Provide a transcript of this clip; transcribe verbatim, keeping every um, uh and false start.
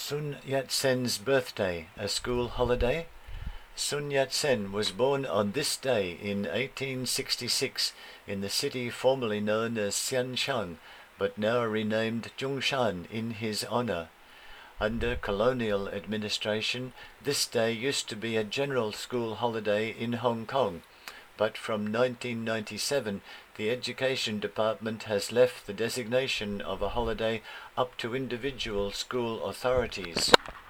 Sun Yat-sen's birthday, a school holiday? Sun Yat-sen was born on this day in eighteen sixty-six in the city formerly known as Xianshan, but now renamed Zhongshan in his honor. Under colonial administration, this day used to be a general school holiday in Hong Kong, but from nineteen ninety-seven the Education Department has left the designation of a holiday up to individual school authorities.